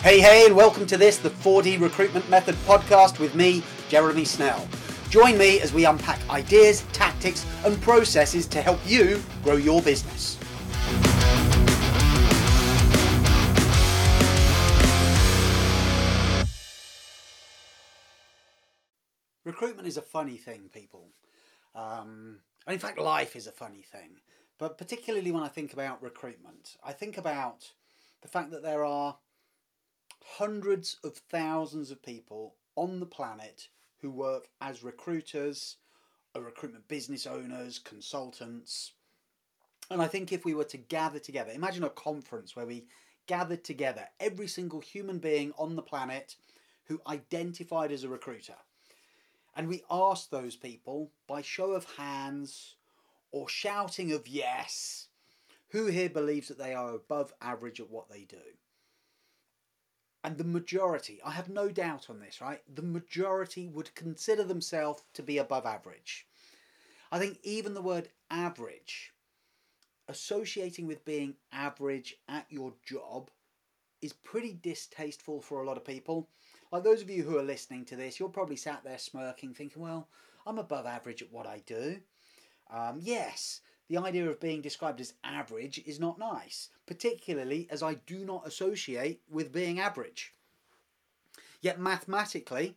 Hey, and welcome to the 4D Recruitment Method podcast with me, Jeremy Snell. Join me as we unpack ideas, tactics, and processes to help you grow your business. Recruitment is a funny thing, people. In fact, life is a funny thing. But particularly when I think about recruitment, I think about the fact that there are hundreds of thousands of people on the planet who work as recruiters, recruitment business owners, consultants. And I think if we were to gather together, imagine a conference where we gathered together every single human being on the planet who identified as a recruiter. And we asked those people by show of hands or shouting of yes, who here believes that they are above average at what they do? And the majority, I have no doubt on this, right? The majority would consider themselves to be above average. I think even the word average, associating with being average at your job, is pretty distasteful for a lot of people. Like those of you who are listening to this, you're probably sat there smirking, thinking, well, I'm above average at what I do. Yes, the idea of being described as average is not nice, particularly as I do not associate with being average. Yet mathematically,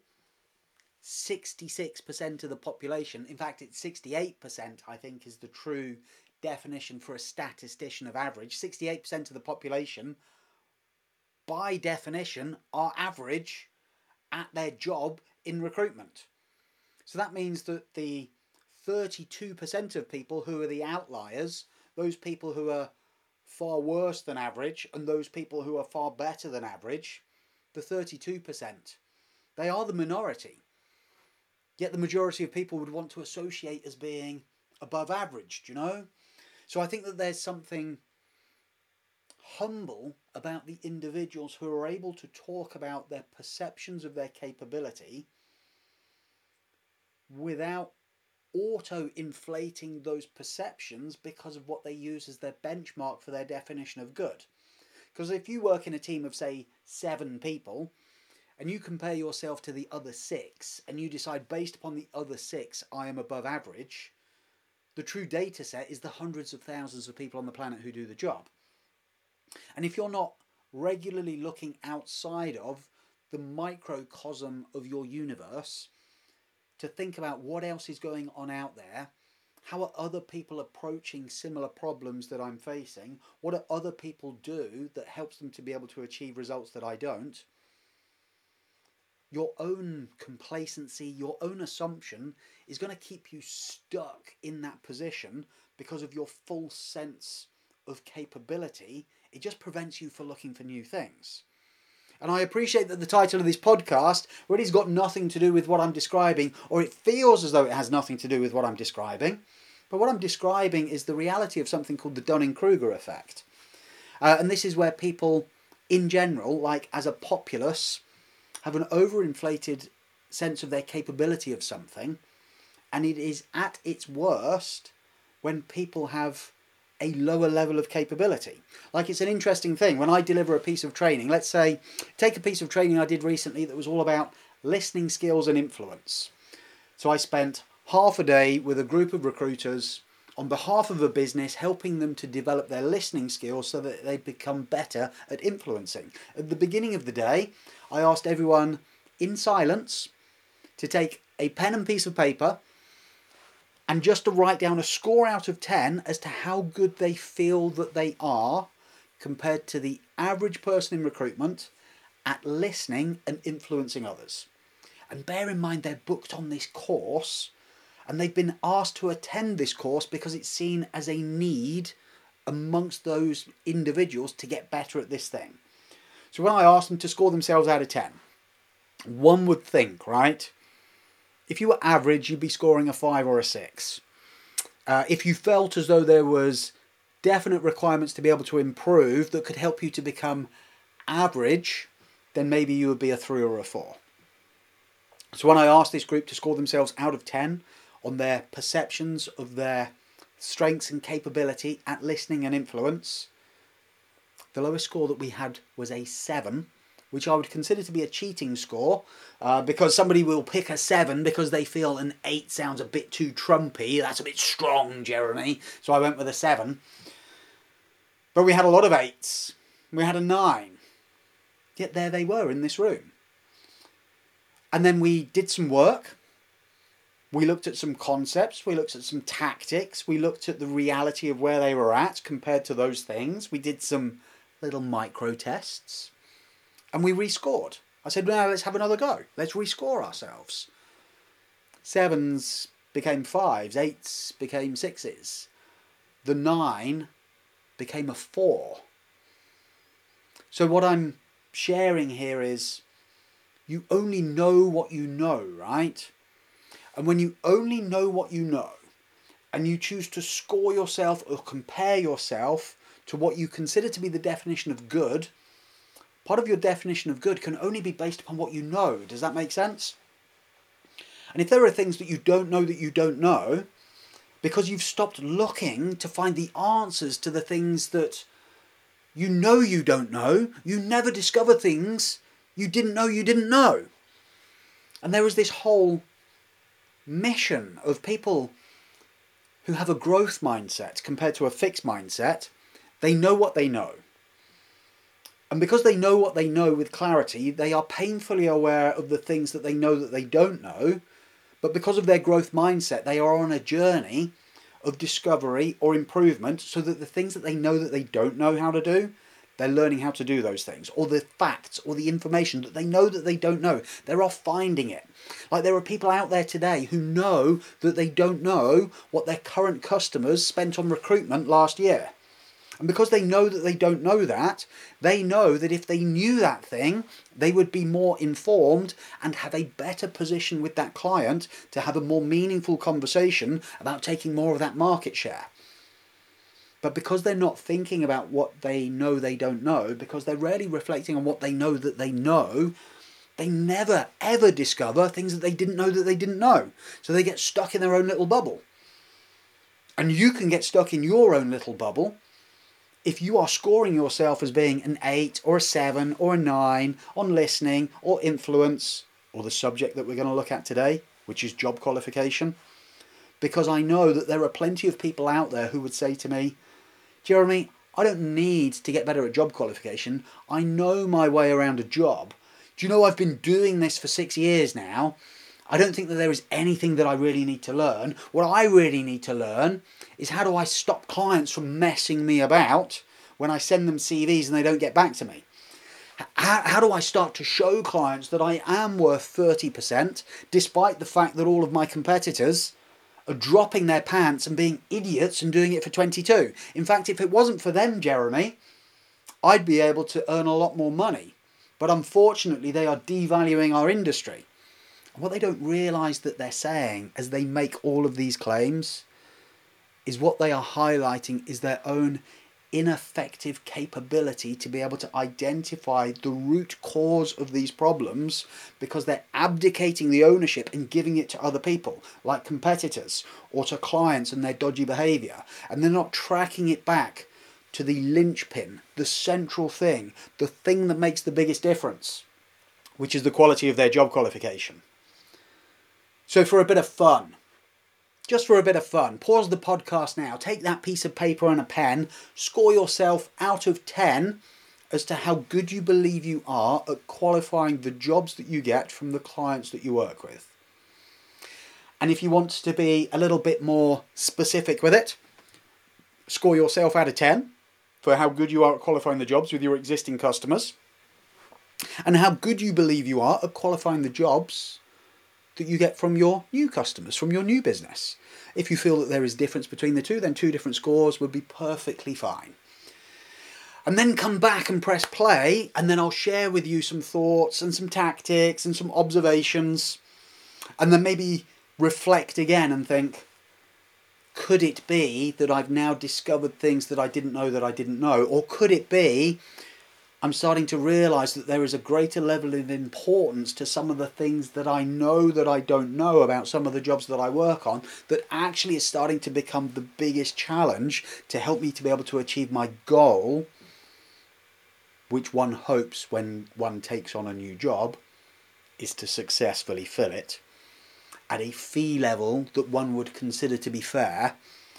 66% of the population, in fact it's 68% I think is the true definition for a statistician of average, 68% of the population by definition are average at their job in recruitment. So that means that the 32% of people who are the outliers, those people who are far worse than average and those people who are far better than average, the 32%, they are the minority. Yet the majority of people would want to associate as being above average, do you know? So I think that there's something humble about the individuals who are able to talk about their perceptions of their capability without auto-inflating those perceptions because of what they use as their benchmark for their definition of good. Because if you work in a team of, say, 7 people, and you compare yourself to the other 6, and you decide based upon the other 6, I am above average, the true data set is the hundreds of thousands of people on the planet who do the job. And if you're not regularly looking outside of the microcosm of your universe to think about what else is going on out there, how are other people approaching similar problems that I'm facing, what do other people do that helps them to be able to achieve results that I don't, your own complacency, your own assumption is going to keep you stuck in that position because of your full sense of capability. It just prevents you from looking for new things. And I appreciate that the title of this podcast really has got nothing to do with what I'm describing, or it feels as though it has nothing to do with what I'm describing. But what I'm describing is the reality of something called the Dunning-Kruger effect. And this is where people in general, like as a populace, have an overinflated sense of their capability of something. And it is at its worst when people have a lower level of capability. Like, it's an interesting thing. When I deliver a piece of training, let's say, take a piece of training I did recently that was all about listening skills and influence. So I spent half a day with a group of recruiters on behalf of a business, helping them to develop their listening skills so that they become better at influencing. At the beginning of the day, I asked everyone in silence to take a pen and piece of paper and just to write down a score out of 10 as to how good they feel that they are compared to the average person in recruitment at listening and influencing others. And bear in mind, they're booked on this course and they've been asked to attend this course because it's seen as a need amongst those individuals to get better at this thing. So when I asked them to score themselves out of 10, one would think, right, if you were average, you'd be scoring a 5 or a 6. If you felt as though there was definite requirements to be able to improve that could help you to become average, then maybe you would be a 3 or a 4. So when I asked this group to score themselves out of 10 on their perceptions of their strengths and capability at listening and influence, the lowest score that we had was a 7, which I would consider to be a cheating score, because somebody will pick a 7 because they feel an 8 sounds a bit too Trumpy. That's a bit strong, Jeremy. So I went with a 7. But we had a lot of 8s. We had a 9. Yet there they were in this room. And then we did some work. We looked at some concepts. We looked at some tactics. We looked at the reality of where they were at compared to those things. We did some little micro tests. And we rescored. I said, now let's have another go. Let's rescore ourselves. 7s became 5s. 8s became 6s. The 9 became a 4. So what I'm sharing here is you only know what you know, right? And when you only know what you know, and you choose to score yourself or compare yourself to what you consider to be the definition of good, part of your definition of good can only be based upon what you know. Does that make sense? And if there are things that you don't know, because you've stopped looking to find the answers to the things that you don't know, you never discover things you didn't know. And there is this whole mission of people who have a growth mindset compared to a fixed mindset. They know what they know. And because they know what they know with clarity, they are painfully aware of the things that they know that they don't know. But because of their growth mindset, they are on a journey of discovery or improvement, so that the things that they don't know how to do, they're learning how to do those things. Or the facts or the information that they don't know, they're off finding it. Like there are people out there today who know that they don't know what their current customers spent on recruitment last year. And because they know that they don't know that, they know that if they knew that thing, they would be more informed and have a better position with that client to have a more meaningful conversation about taking more of that market share. But because they're not thinking about what they don't know, because they're rarely reflecting on what they know that they know, they never ever discover things that they didn't know. So they get stuck in their own little bubble. And you can get stuck in your own little bubble if you are scoring yourself as being an 8 or a 7 or a 9 on listening or influence, or the subject that we're going to look at today, which is job qualification. Because I know that there are plenty of people out there who would say to me, Jeremy, I don't need to get better at job qualification. I know my way around a job. Do you know I've been doing this for 6 years now? I don't think that there is anything that I really need to learn. What I really need to learn is how do I stop clients from messing me about when I send them CVs and they don't get back to me? How do I start to show clients that I am worth 30%, despite the fact that all of my competitors are dropping their pants and being idiots and doing it for 22? In fact, if it wasn't for them, Jeremy, I'd be able to earn a lot more money. But unfortunately, they are devaluing our industry. And what they don't realise that they're saying as they make all of these claims is what they are highlighting is their own ineffective capability to be able to identify the root cause of these problems, because they're abdicating the ownership and giving it to other people, like competitors or to clients and their dodgy behaviour. And they're not tracking it back to the linchpin, the central thing, the thing that makes the biggest difference, which is the quality of their job qualification. So for a bit of fun, just for a bit of fun, pause the podcast now, take that piece of paper and a pen, score yourself out of 10 as to how good you believe you are at qualifying the jobs that you get from the clients that you work with. And if you want to be a little bit more specific with it, score yourself out of 10 for how good you are at qualifying the jobs with your existing customers, and how good you believe you are at qualifying the jobs that you get from your new customers, from your new business. If you feel that there is difference between the two, then 2 different scores would be perfectly fine. And then come back and press play, and then I'll share with you some thoughts and some tactics and some observations, and then maybe reflect again and think, could it be that I've now discovered things that I didn't know? Or could it be I'm starting to realise that there is a greater level of importance to some of the things that I know that I don't know about some of the jobs that I work on, that actually is starting to become the biggest challenge to help me to be able to achieve my goal which one hopes when one takes on a new job is to successfully fill it at a fee level that one would consider to be fair,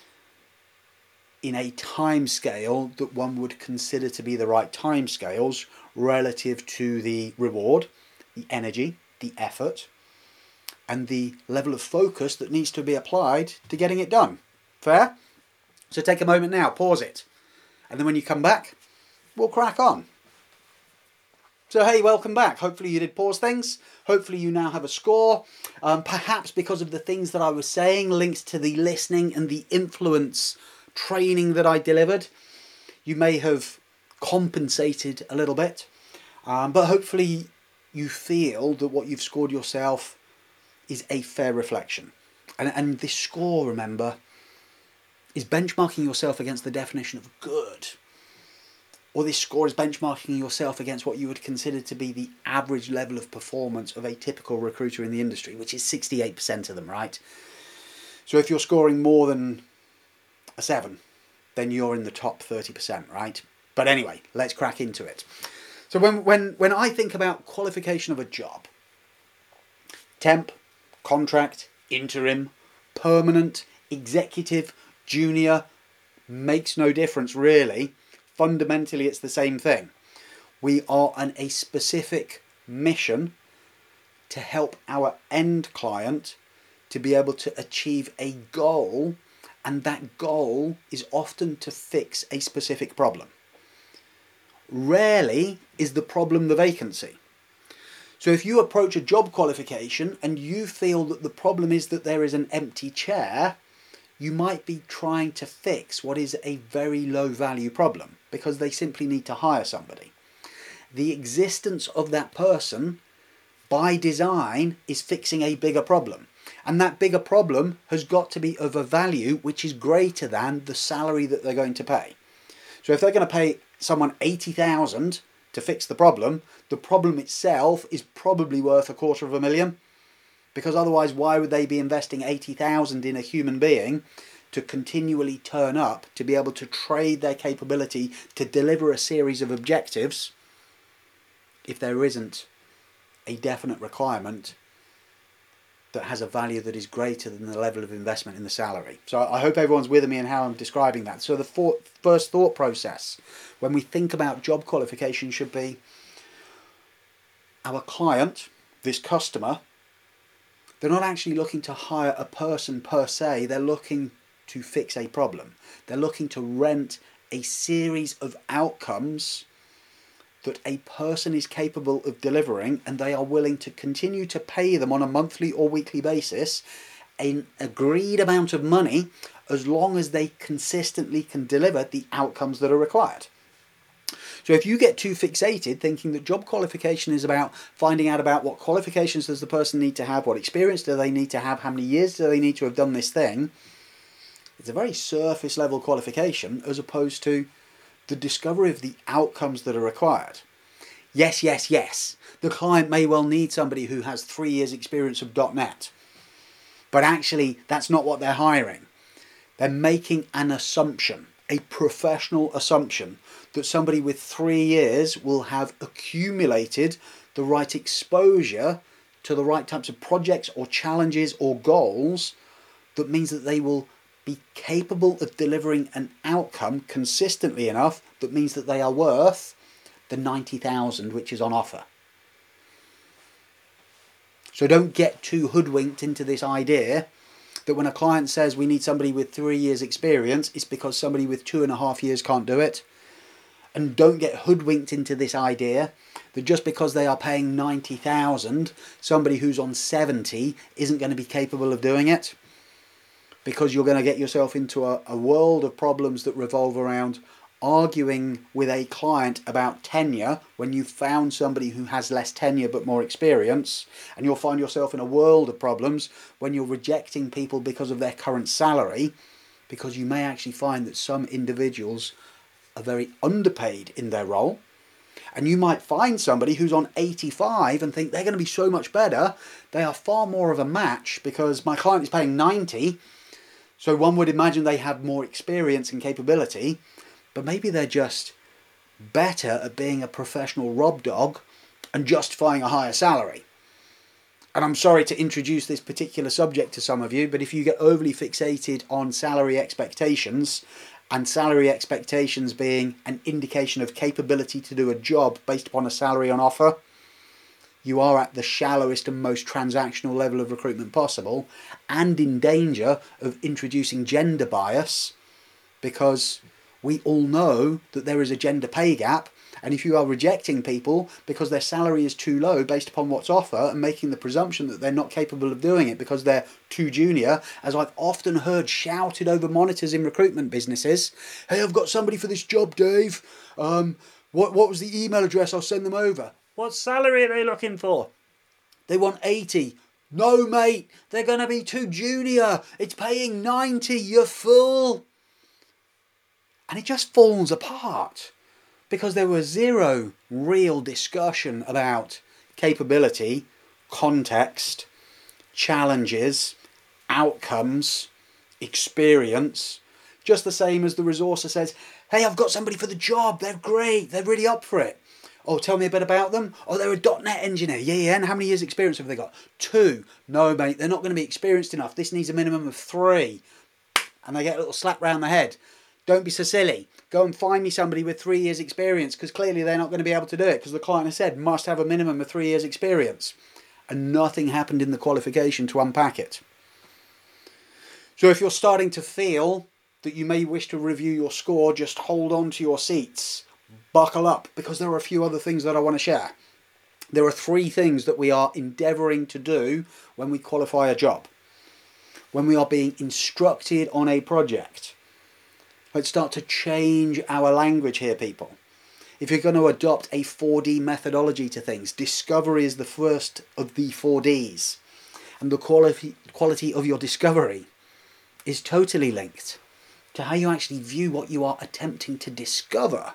in a time scale that one would consider to be the right time scales relative to the reward, the energy, the effort, and the level of focus that needs to be applied to getting it done. Fair? So take a moment now, pause it, and then when you come back, we'll crack on. So hey, welcome back. Hopefully you did pause things. Hopefully you now have a score. Perhaps because of the things that I was saying, links to the listening and the influence training that I delivered, you may have compensated a little bit. But hopefully you feel that what you've scored yourself is a fair reflection. And this score, remember, is benchmarking yourself against the definition of good. Or this score is benchmarking yourself against what you would consider to be the average level of performance of a typical recruiter in the industry, which is 68% of them, right? So if you're scoring more than a 7, then you're in the top 30%, right? But anyway, let's crack into it. So when I think about qualification of a job, temp, contract, interim, permanent, executive, junior, makes no difference really. Fundamentally, it's the same thing. We are on a specific mission to help our end client to be able to achieve a goal, and that goal is often to fix a specific problem. Rarely is the problem the vacancy. So if you approach a job qualification and you feel that the problem is that there is an empty chair, you might be trying to fix what is a very low value problem because they simply need to hire somebody. The existence of that person by design is fixing a bigger problem. And that bigger problem has got to be of a value which is greater than the salary that they're going to pay. So if they're going to pay someone 80,000 to fix the problem itself is probably worth $250,000. Because otherwise, why would they be investing 80,000 in a human being to continually turn up, to be able to trade their capability to deliver a series of objectives if there isn't a definite requirement that has a value that is greater than the level of investment in the salary? So I hope everyone's with me in how I'm describing that. So the first thought process when we think about job qualification should be our client, this customer, they're not actually looking to hire a person per se, they're looking to fix a problem. They're looking to rent a series of outcomes that a person is capable of delivering, and they are willing to continue to pay them on a monthly or weekly basis an agreed amount of money as long as they consistently can deliver the outcomes that are required. So if you get too fixated thinking that job qualification is about finding out about what qualifications does the person need to have, what experience do they need to have, how many years do they need to have done this thing, it's a very surface level qualification as opposed to the discovery of the outcomes that are required. Yes, yes, yes, the client may well need somebody who has 3 years experience of .NET, but actually that's not what they're hiring. They're making an assumption, a professional assumption, that somebody with 3 years will have accumulated the right exposure to the right types of projects or challenges or goals that means that they will be capable of delivering an outcome consistently enough that means that they are worth the 90,000 which is on offer. So don't get too hoodwinked into this idea that when a client says we need somebody with 3 years experience, it's because somebody with 2.5 years can't do it. And don't get hoodwinked into this idea that just because they are paying 90,000, somebody who's on 70 isn't going to be capable of doing it. Because you're going to get yourself into a world of problems that revolve around arguing with a client about tenure when you've found somebody who has less tenure but more experience. And you'll find yourself in a world of problems when you're rejecting people because of their current salary, because you may actually find that some individuals are very underpaid in their role, and you might find somebody who's on 85 and think they're going to be so much better. They are far more of a match because my client is paying 90, so one would imagine they have more experience and capability, but maybe they're just better at being a professional rob dog and justifying a higher salary. And I'm sorry to introduce this particular subject to some of you, but if you get overly fixated on salary expectations, and salary expectations being an indication of capability to do a job based upon a salary on offer, you are at the shallowest and most transactional level of recruitment possible, and in danger of introducing gender bias, because we all know that there is a gender pay gap. And if you are rejecting people because their salary is too low based upon what's offered and making the presumption that they're not capable of doing it because they're too junior, as I've often heard shouted over monitors in recruitment businesses, "Hey, I've got somebody for this job, Dave. What was the email address? I'll send them over." What salary are they looking for? They want 80. No, mate, they're going to be too junior. It's paying 90, you fool. And it just falls apart. Because there was zero real discussion about capability, context, challenges, outcomes, experience. Just the same as the resourcer says, "Hey, I've got somebody for the job. They're great. They're really up for it." "Oh, tell me a bit about them." "Oh, they're a .NET engineer." Yeah. And how many years experience have they got? 2. "No, mate, they're not going to be experienced enough. This needs a minimum of 3. And they get a little slap round the head. "Don't be so silly. Go and find me somebody with 3 years experience, because clearly they're not going to be able to do it because the client has said must have a minimum of 3 years experience." And nothing happened in the qualification to unpack it. So if you're starting to feel that you may wish to review your score, just hold on to your seats. Buckle up, because there are a few other things that I want to share. There are 3 things that we are endeavouring to do when we qualify a job. When we are being instructed on a project. Let's start to change our language here, people. If you're going to adopt a 4D methodology to things, discovery is the first of the 4Ds. And the quality of your discovery is totally linked to how you actually view what you are attempting to discover.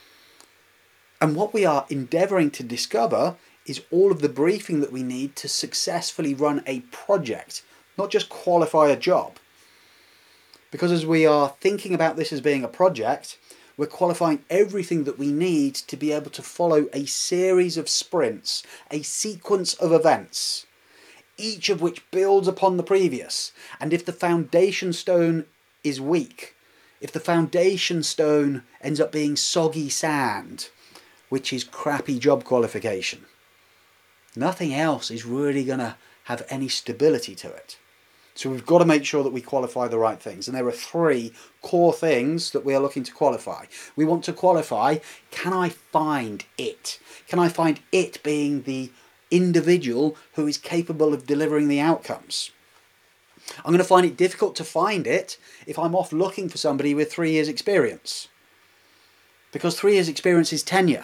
And what we are endeavouring to discover is all of the briefing that we need to successfully run a project, not just qualify a job. Because as we are thinking about this as being a project, we're qualifying everything that we need to be able to follow a series of sprints, a sequence of events, each of which builds upon the previous. And if the foundation stone is weak, if the foundation stone ends up being soggy sand, which is crappy job qualification, nothing else is really going to have any stability to it. So we've got to make sure that we qualify the right things. And there are 3 core things that we are looking to qualify. We want to qualify, can I find it? Can I find it being the individual who is capable of delivering the outcomes? I'm going to find it difficult to find it if I'm off looking for somebody with 3 years experience. Because 3 years experience is tenure.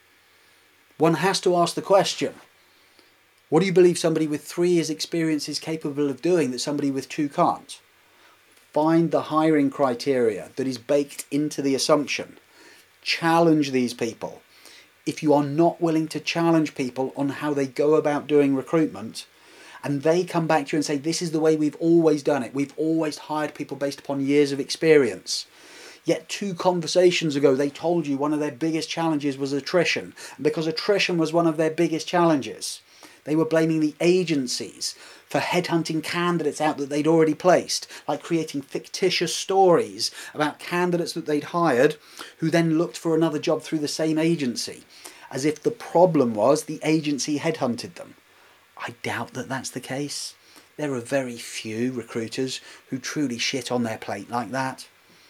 One has to ask the question, what do you believe somebody with 3 years experience is capable of doing that somebody with 2 can't? Find the hiring criteria that is baked into the assumption. Challenge these people. If you are not willing to challenge people on how they go about doing recruitment, and they come back to you and say, "This is the way we've always done it. We've always hired people based upon years of experience." Yet 2 conversations ago, they told you one of their biggest challenges was attrition. And because attrition was one of their biggest challenges, they were blaming the agencies for headhunting candidates out that they'd already placed, like creating fictitious stories about candidates that they'd hired who then looked for another job through the same agency, as if the problem was the agency headhunted them. I doubt that that's the case. There are very few recruiters who truly shit on their plate like that.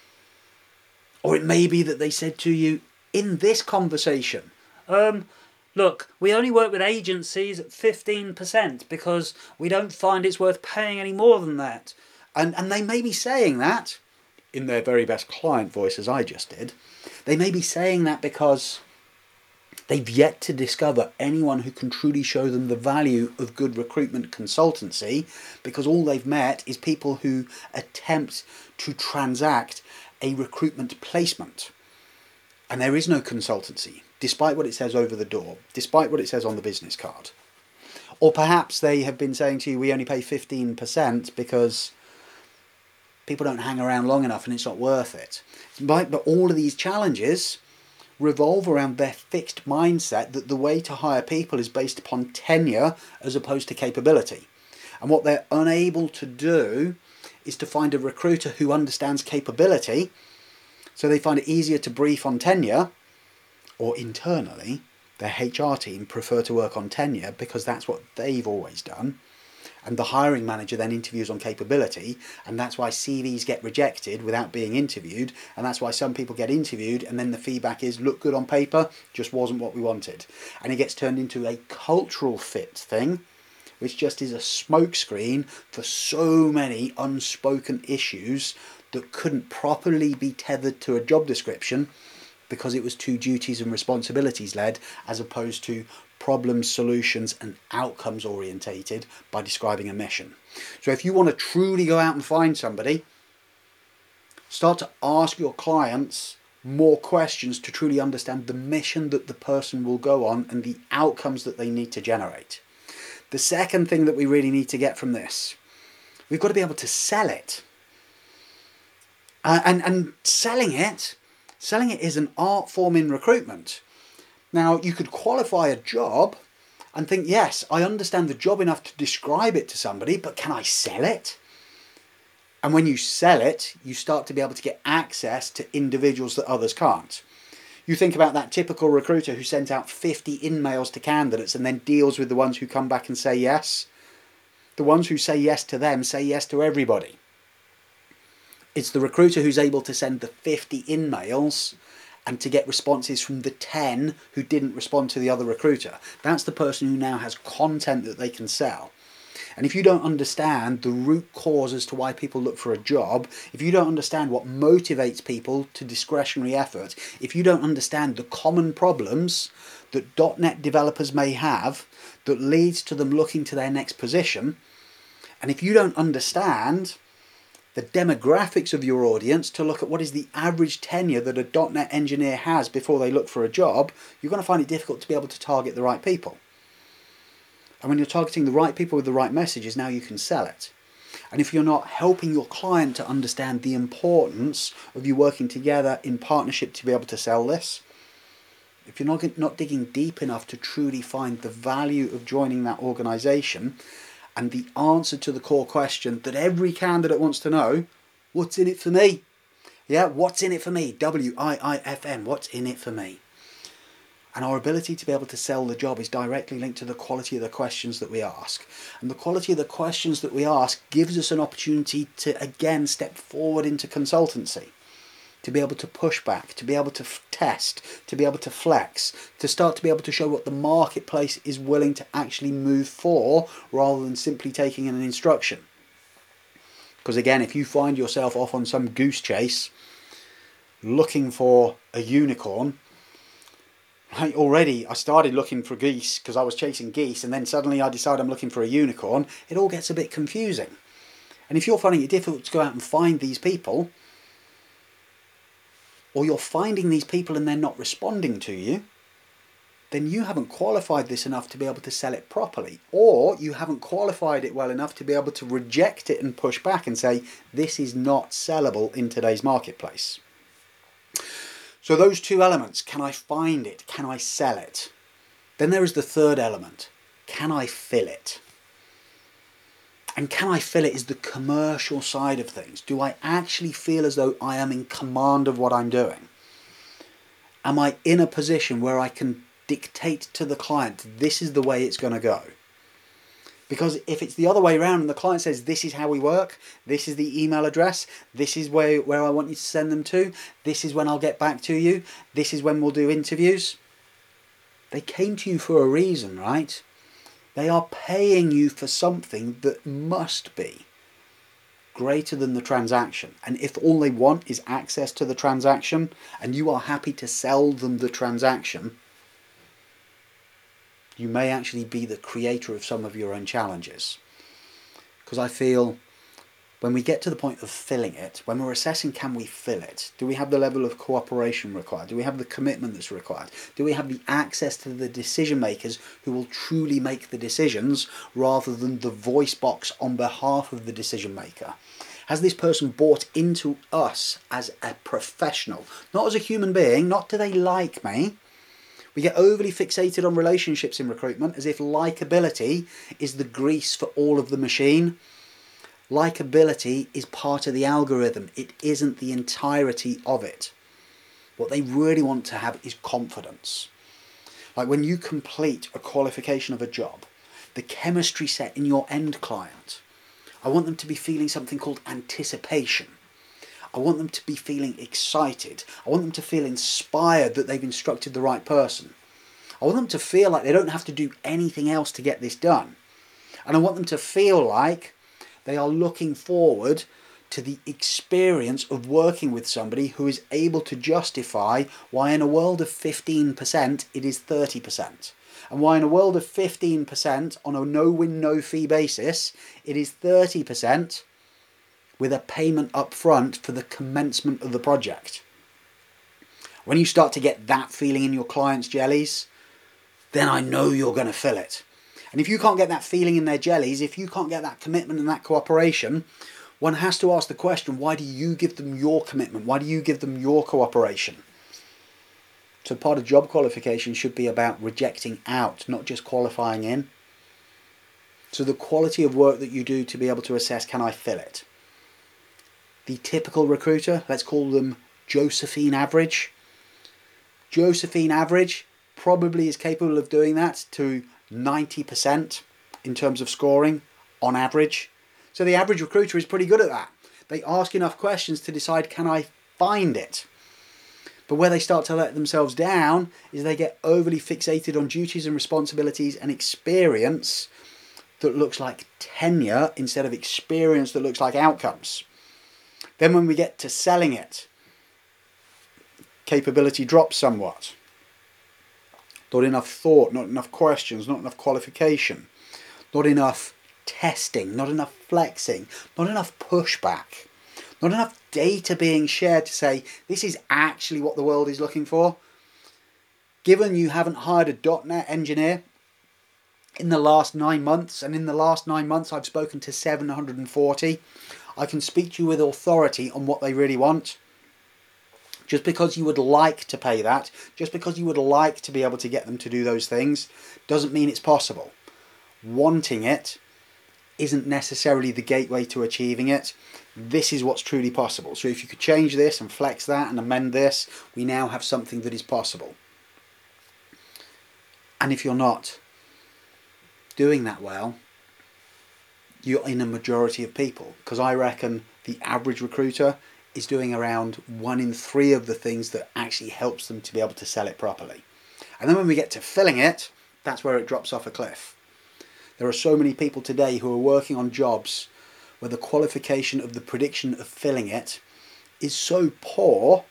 Or it may be that they said to you in this conversation, "Look, we only work with agencies at 15% because we don't find it's worth paying any more than that." And they may be saying that in their very best client voice, as I just did. They may be saying that because they've yet to discover anyone who can truly show them the value of good recruitment consultancy, because all they've met is people who attempt to transact a recruitment placement. And there is no consultancy, despite what it says over the door, despite what it says on the business card. Or perhaps they have been saying to you, "We only pay 15% because people don't hang around long enough and it's not worth it." Right? But all of these challenges revolve around their fixed mindset that the way to hire people is based upon tenure as opposed to capability. And what they're unable to do is to find a recruiter who understands capability, so they find it easier to brief on tenure, or internally, their HR team prefer to work on tenure because that's what they've always done. And the hiring manager then interviews on capability, and that's why CVs get rejected without being interviewed, and that's why some people get interviewed and then the feedback is, look good on paper, just wasn't what we wanted. And it gets turned into a cultural fit thing, which just is a smokescreen for so many unspoken issues that couldn't properly be tethered to a job description because it was too duties and responsibilities led as opposed to problems, solutions and outcomes orientated by describing a mission. So if you want to truly go out and find somebody, start to ask your clients more questions to truly understand the mission that the person will go on and the outcomes that they need to generate. The second thing that we really need to get from this, we've got to be able to sell it. And selling it is an art form in recruitment. Now, you could qualify a job and think, yes, I understand the job enough to describe it to somebody, but can I sell it? And when you sell it, you start to be able to get access to individuals that others can't. You think about that typical recruiter who sent out 50 in-mails to candidates and then deals with the ones who come back and say yes. The ones who say yes to them say yes to everybody. It's the recruiter who's able to send the 50 in-mails and to get responses from the 10 who didn't respond to the other recruiter. That's the person who now has content that they can sell. And if you don't understand the root cause as to why people look for a job, if you don't understand what motivates people to discretionary effort, if you don't understand the common problems that .NET developers may have that leads to them looking to their next position, and if you don't understand the demographics of your audience to look at what is the average tenure that a .NET engineer has before they look for a job, you're going to find it difficult to be able to target the right people. And when you're targeting the right people with the right messages, now you can sell it. And if you're not helping your client to understand the importance of you working together in partnership to be able to sell this, if you're not digging deep enough to truly find the value of joining that organization and the answer to the core question that every candidate wants to know, what's in it for me? Yeah, what's in it for me? WIIFM, what's in it for me? And our ability to be able to sell the job is directly linked to the quality of the questions that we ask. And the quality of the questions that we ask gives us an opportunity to, again, step forward into consultancy, to be able to push back, to be able to test, to be able to flex, to start to be able to show what the marketplace is willing to actually move for rather than simply taking an instruction. Because again, if you find yourself off on some goose chase looking for a unicorn, I started looking for geese because I was chasing geese, and then suddenly I decide I'm looking for a unicorn. It all gets a bit confusing. And if you're finding it difficult to go out and find these people, or you're finding these people and they're not responding to you, then you haven't qualified this enough to be able to sell it properly, or you haven't qualified it well enough to be able to reject it and push back and say, this is not sellable in today's marketplace. So those two elements, can I find it? Can I sell it? Then there is the third element, can I fill it? And can I fill it is the commercial side of things. Do I actually feel as though I am in command of what I'm doing? Am I in a position where I can dictate to the client, this is the way it's going to go? Because if it's the other way around and the client says, this is how we work, this is the email address, this is where I want you to send them to, this is when I'll get back to you, this is when we'll do interviews. They came to you for a reason, right? They are paying you for something that must be greater than the transaction. And if all they want is access to the transaction and you are happy to sell them the transaction, you may actually be the creator of some of your own challenges. Because I feel when we get to the point of filling it, when we're assessing can we fill it, do we have the level of cooperation required? Do we have the commitment that's required? Do we have the access to the decision makers who will truly make the decisions rather than the voice box on behalf of the decision maker? Has this person bought into us as a professional, not as a human being? Not do they like me? We get overly fixated on relationships in recruitment as if likability is the grease for all of the machine. Likability is part of the algorithm. It isn't the entirety of it. What they really want to have is confidence. Like when you complete a qualification of a job, the chemistry set in your end client, I want them to be feeling something called anticipation. I want them to be feeling excited. I want them to feel inspired that they've instructed the right person. I want them to feel like they don't have to do anything else to get this done. And I want them to feel like they are looking forward to the experience of working with somebody who is able to justify why in a world of 15% it is 30%. And why in a world of 15% on a no-win, no-fee basis, it is 30% with a payment up front for the commencement of the project. When you start to get that feeling in your clients' jellies, then I know you're going to fill it. And if you can't get that feeling in their jellies, if you can't get that commitment and that cooperation, one has to ask the question, why do you give them your commitment? Why do you give them your cooperation? So part of job qualification should be about rejecting out, not just qualifying in. So the quality of work that you do to be able to assess, can I fill it? The typical recruiter, let's call them Josephine Average. Josephine Average probably is capable of doing that to 90% in terms of scoring on average. So the average recruiter is pretty good at that. They ask enough questions to decide, can I find it? But where they start to let themselves down is they get overly fixated on duties and responsibilities and experience that looks like tenure instead of experience that looks like outcomes. Then when we get to selling it, capability drops somewhat. Not enough thought, not enough questions, not enough qualification, not enough testing, not enough flexing, not enough pushback, not enough data being shared to say this is actually what the world is looking for. Given you haven't hired a .NET engineer in the last 9 months, and in the last 9 months I've spoken to 740, I can speak to you with authority on what they really want. Just because you would like to pay that, just because you would like to be able to get them to do those things, doesn't mean it's possible. Wanting it isn't necessarily the gateway to achieving it. This is what's truly possible. So if you could change this and flex that and amend this, we now have something that is possible. And if you're not doing that well, you're in a majority of people. Because I reckon the average recruiter is doing around 1 in 3 of the things that actually helps them to be able to sell it properly. And then when we get to filling it, that's where it drops off a cliff. There are so many people today who are working on jobs where the qualification of the prediction of filling it is so poor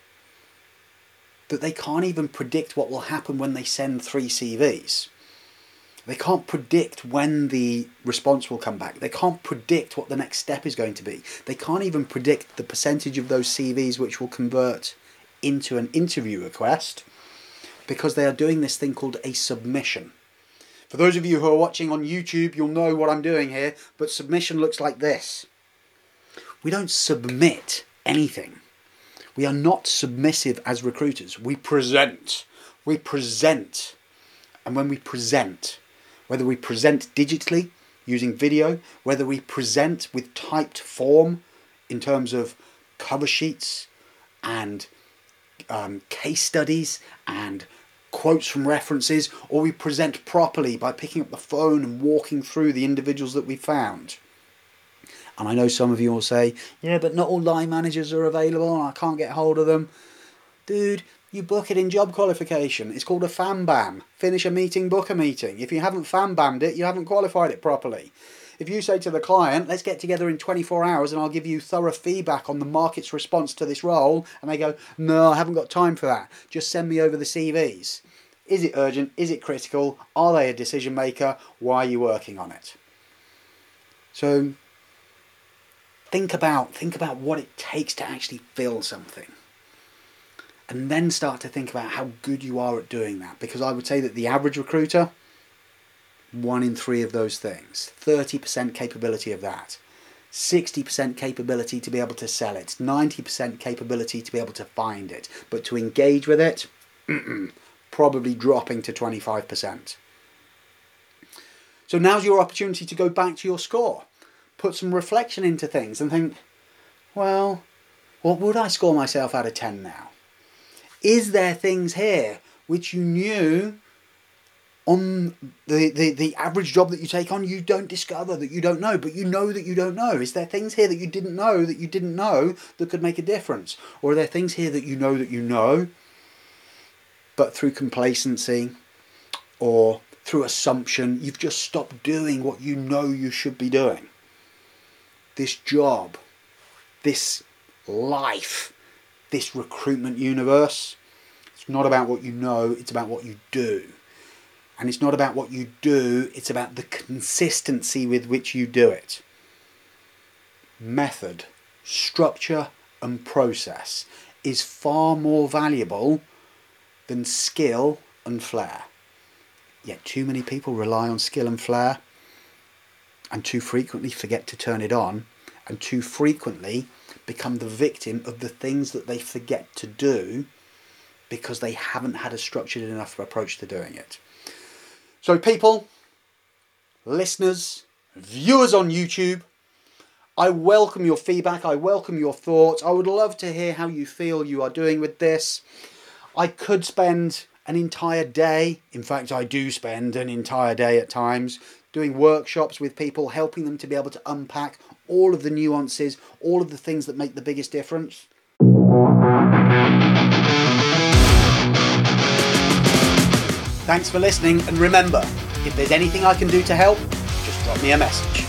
that they can't even predict what will happen when they send 3 CVs. They can't predict when the response will come back. They can't predict what the next step is going to be. They can't even predict the percentage of those CVs which will convert into an interview request because they are doing this thing called a submission. For those of you who are watching on YouTube, you'll know what I'm doing here, but submission looks like this. We don't submit anything. We are not submissive as recruiters. We present. We present. And when we present, whether we present digitally using video, whether we present with typed form in terms of cover sheets and case studies and quotes from references, or we present properly by picking up the phone and walking through the individuals that we found. And I know some of you will say, yeah, but not all line managers are available and I can't get hold of them. Dude, you book it in job qualification. It's called a FAMBAM. Finish a meeting, book a meeting. If you haven't FAMBAMmed it, you haven't qualified it properly. If you say to the client, let's get together in 24 hours and I'll give you thorough feedback on the market's response to this role, and they go, no, I haven't got time for that. Just send me over the CVs. Is it urgent? Is it critical? Are they a decision maker? Why are you working on it? So think about what it takes to actually fill something. And then start to think about how good you are at doing that. Because I would say that the average recruiter, 1 in 3 of those things, 30% capability of that. 60% capability to be able to sell it, 90% capability to be able to find it, but to engage with it, probably dropping to 25%. So now's your opportunity to go back to your score, put some reflection into things and think, well, what would I score myself out of 10 now? Is there things here which you knew on the average job that you take on, you don't discover, that you don't know, but you know that you don't know? Is there things here that you didn't know that could make a difference? Or are there things here that you know, but through complacency or through assumption, you've just stopped doing what you know you should be doing? This job, this life, this recruitment universe, it's not about what you know, it's about what you do. And it's not about what you do, it's about the consistency with which you do it. Method, structure and process is far more valuable than skill and flair. Yet too many people rely on skill and flair and too frequently forget to turn it on, and too frequently become the victim of the things that they forget to do because they haven't had a structured enough approach to doing it. So people, listeners, viewers on YouTube, I welcome your feedback, I welcome your thoughts. I would love to hear how you feel you are doing with this. I could spend an entire day, in fact I do spend an entire day at times, doing workshops with people, helping them to be able to unpack all of the nuances, all of the things that make the biggest difference. Thanks for listening, and remember, if there's anything I can do to help, just drop me a message.